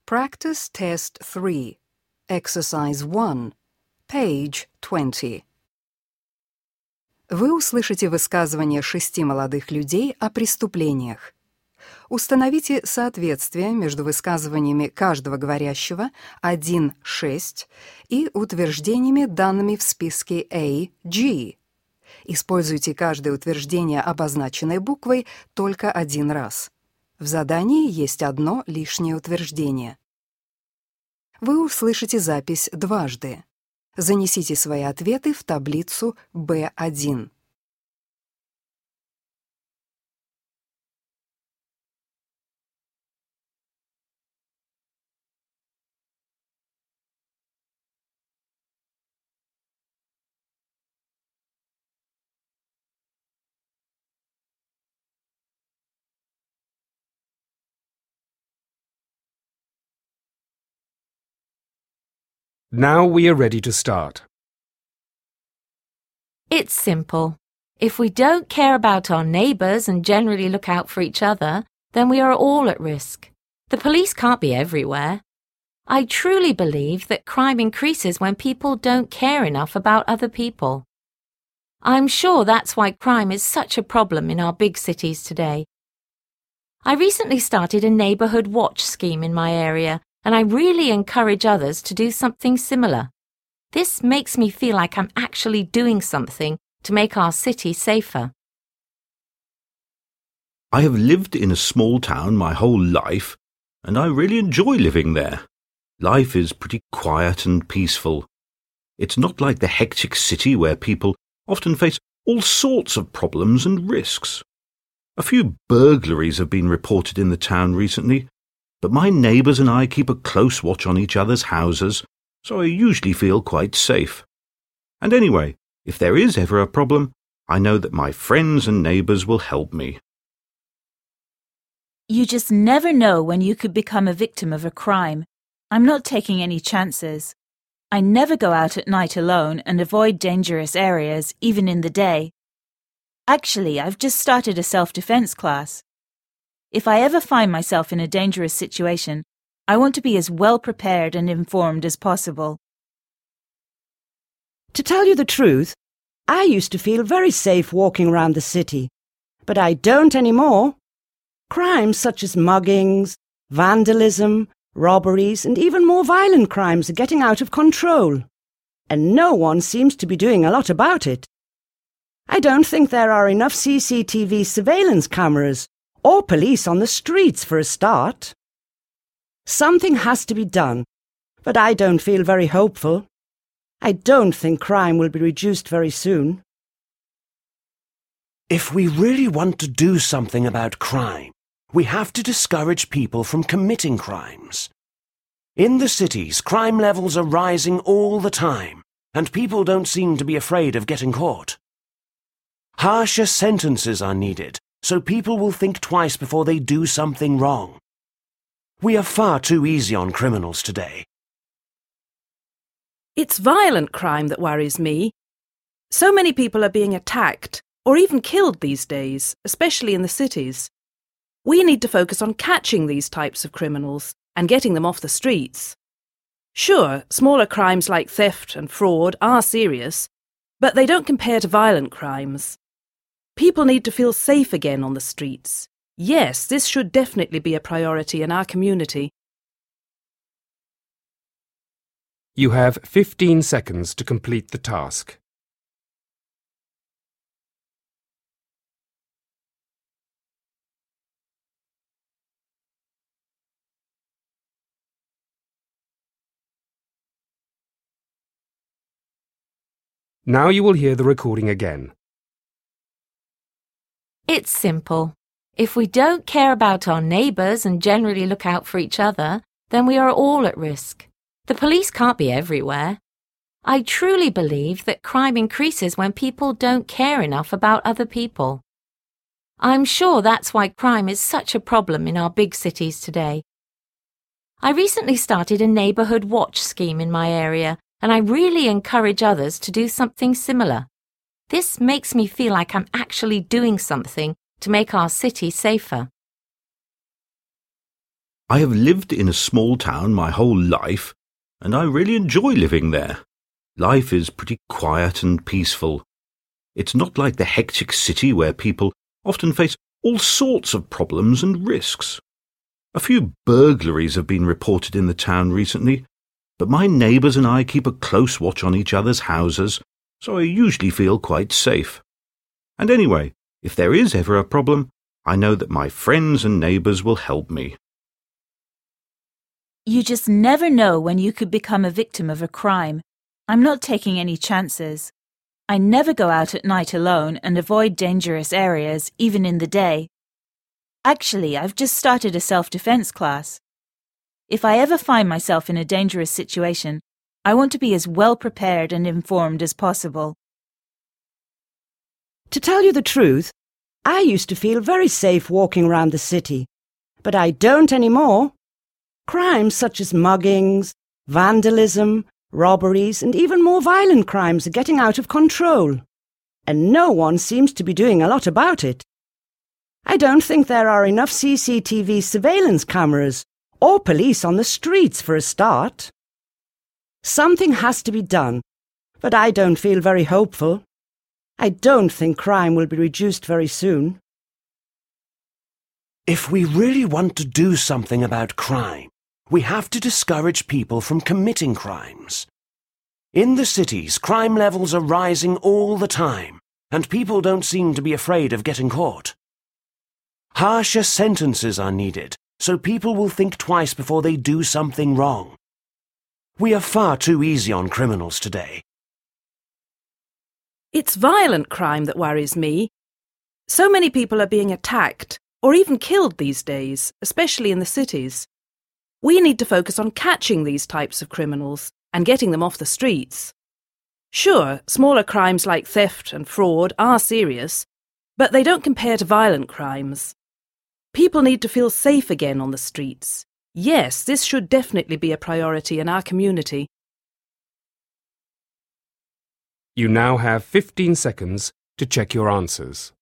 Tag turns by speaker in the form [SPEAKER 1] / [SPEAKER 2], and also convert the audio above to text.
[SPEAKER 1] Practice Test 3, Exercise 1, page 20. Вы услышите высказывания 6 молодых людей о преступлениях. Установите соответствие между высказываниями каждого говорящего 1-6 и утверждениями, данными в списке A, G. Используйте каждое утверждение, обозначенное буквой, только один раз. В задании есть одно лишнее утверждение. Вы услышите запись дважды. Занесите свои ответы в таблицу B1.
[SPEAKER 2] Now we are ready to start.
[SPEAKER 3] It's simple. If we don't care about our neighbours and generally look out for each other, then we are all at risk. The police can't be everywhere. I truly believe that crime increases when people don't care enough about other people. I'm sure that's why crime is such a problem in our big cities today. I recently started a neighbourhood watch scheme in my area, and I really encourage others to do something similar. This makes me feel like I'm actually doing something to make our city safer.
[SPEAKER 4] I have lived in a small town my whole life, and I really enjoy living there. Life is pretty quiet and peaceful. It's not like the hectic city where people often face all sorts of problems and risks. A few burglaries have been reported in the town recently, but my neighbours and I keep a close watch on each other's houses, so I usually feel quite safe. And anyway, if there is ever a problem, I know that my friends and neighbours will help me.
[SPEAKER 5] You just never know when you could become a victim of a crime. I'm not taking any chances. I never go out at night alone and avoid dangerous areas, even in the day. Actually, I've just started a self-defense class. If I ever find myself in a dangerous situation, I want to be as well prepared and informed as possible.
[SPEAKER 6] To tell you the truth, I used to feel very safe walking around the city, but I don't anymore. Crimes such as muggings, vandalism, robberies, and even more violent crimes are getting out of control, and no one seems to be doing a lot about it. I don't think there are enough CCTV surveillance cameras or police on the streets for a start. Something has to be done, but I don't feel very hopeful. I don't think crime will be reduced very soon.
[SPEAKER 7] If we really want to do something about crime, we have to discourage people from committing crimes. In the cities, crime levels are rising all the time, and people don't seem to be afraid of getting caught. Harsher sentences are needed, so people will think twice before they do something wrong. We are far too easy on criminals today.
[SPEAKER 8] It's violent crime that worries me. So many people are being attacked or even killed these days, especially in the cities. We need to focus on catching these types of criminals and getting them off the streets. Sure, smaller crimes like theft and fraud are serious, but they don't compare to violent crimes. People need to feel safe again on the streets. Yes, this should definitely be a priority in our community.
[SPEAKER 2] You have 15 seconds to complete the task. Now you will hear the recording again.
[SPEAKER 3] It's simple. If we don't care about our neighbours and generally look out for each other, then we are all at risk. The police can't be everywhere. I truly believe that crime increases when people don't care enough about other people. I'm sure that's why crime is such a problem in our big cities today. I recently started a neighbourhood watch scheme in my area, and I really encourage others to do something similar. This makes me feel like I'm actually doing something to make our city safer.
[SPEAKER 4] I have lived in a small town my whole life, and I really enjoy living there. Life is pretty quiet and peaceful. It's not like the hectic city where people often face all sorts of problems and risks. A few burglaries have been reported in the town recently, but my neighbours and I keep a close watch on each other's houses, so I usually feel quite safe. And anyway, if there is ever a problem, I know that my friends and neighbours will help me.
[SPEAKER 5] You just never know when you could become a victim of a crime. I'm not taking any chances. I never go out at night alone and avoid dangerous areas, even in the day. Actually, I've just started a self-defense class. If I ever find myself in a dangerous situation, I want to be as well prepared and informed as possible.
[SPEAKER 6] To tell you the truth, I used to feel very safe walking around the city, but I don't anymore. Crimes such as muggings, vandalism, robberies, and even more violent crimes are getting out of control, and no one seems to be doing a lot about it. I don't think there are enough CCTV surveillance cameras or police on the streets for a start. Something has to be done, but I don't feel very hopeful. I don't think crime will be reduced very soon.
[SPEAKER 7] If we really want to do something about crime, we have to discourage people from committing crimes. In the cities, crime levels are rising all the time, and people don't seem to be afraid of getting caught. Harsher sentences are needed, so people will think twice before they do something wrong. We are far too easy on criminals today.
[SPEAKER 8] It's violent crime that worries me. So many people are being attacked or even killed these days, especially in the cities. We need to focus on catching these types of criminals and getting them off the streets. Sure, smaller crimes like theft and fraud are serious, but they don't compare to violent crimes. People need to feel safe again on the streets. Yes, this should definitely be a priority in our community.
[SPEAKER 2] You now have 15 seconds to check your answers.